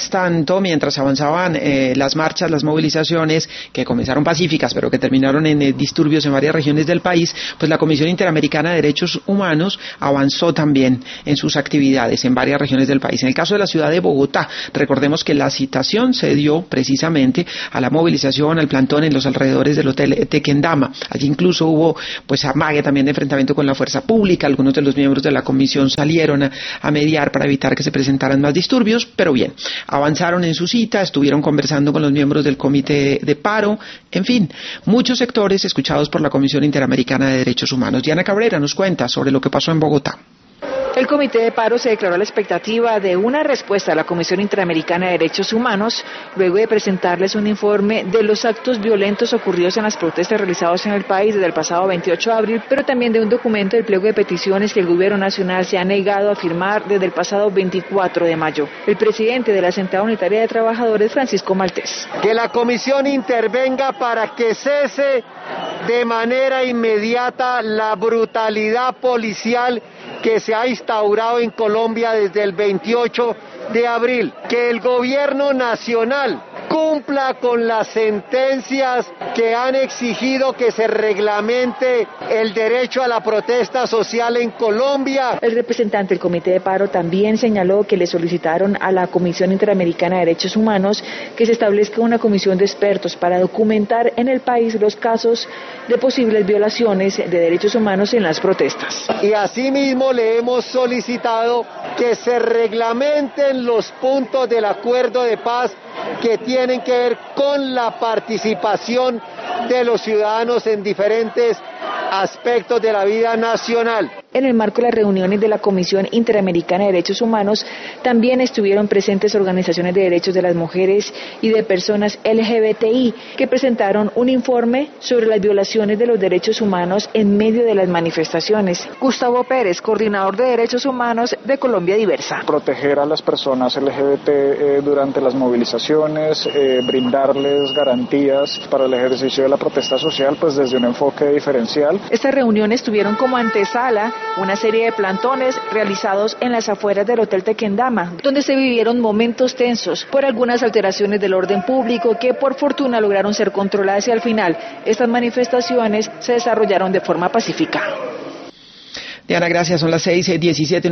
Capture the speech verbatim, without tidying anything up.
tanto, mientras avanzaban eh, las marchas, las movilizaciones, que comenzaron pacíficas, pero que terminaron en eh, disturbios en varias regiones del país, pues la Comisión Interamericana de Derechos Humanos avanzó también en sus actividades en varias regiones del país. En el caso de la ciudad de Bogotá, recordemos que la citación se dio precisamente a la movilización, al plantón en los alrededores del Hotel Tequendama. Allí incluso hubo pues amague también de enfrentamiento con la fuerza pública. Algunos de los miembros de la comisión salieron a, a mediar para evitar que se presentaran más disturbios, pero bien, avanzaron en su cita, estuvieron conversando con los miembros del comité de paro, en fin, muchos sectores escuchados por la Comisión Interamericana de Derechos Humanos. Diana Cabrera nos cuenta sobre lo que pasó en Bogotá. El Comité de Paro se declaró a la expectativa de una respuesta a la Comisión Interamericana de Derechos Humanos luego de presentarles un informe de los actos violentos ocurridos en las protestas realizadas en el país desde el pasado veintiocho de abril, pero también de un documento del pliego de peticiones que el Gobierno Nacional se ha negado a firmar desde el pasado veinticuatro de mayo. El presidente de la Central Unitaria de Trabajadores, Francisco Maltés. Que la Comisión intervenga para que cese de manera inmediata la brutalidad policial que se ha instaurado en Colombia desde el veintiocho de abril, que el gobierno nacional cumpla con las sentencias que han exigido que se reglamente el derecho a la protesta social en Colombia. El representante del Comité de Paro también señaló que le solicitaron a la Comisión Interamericana de Derechos Humanos que se establezca una comisión de expertos para documentar en el país los casos de posibles violaciones de derechos humanos en las protestas. Y asimismo le hemos solicitado que se reglamenten los puntos del acuerdo de paz que tienen que ver con la participación de los ciudadanos en diferentes aspectos de la vida nacional. En el marco de las reuniones de la Comisión Interamericana de Derechos Humanos también estuvieron presentes organizaciones de derechos de las mujeres y de personas L G B T I que presentaron un informe sobre las violaciones de los derechos humanos en medio de las manifestaciones. Gustavo Pérez, coordinador de derechos humanos de Colombia Diversa. Proteger a las personas L G B T eh, durante las movilizaciones, eh, brindarles garantías para el ejercicio de la protesta social, pues desde un enfoque diferencial. Estas reuniones tuvieron como antesala una serie de plantones realizados en las afueras del Hotel Tequendama, donde se vivieron momentos tensos por algunas alteraciones del orden público que por fortuna lograron ser controladas y al final estas manifestaciones se desarrollaron de forma pacífica. Diana, gracias. Son las seis diecisiete.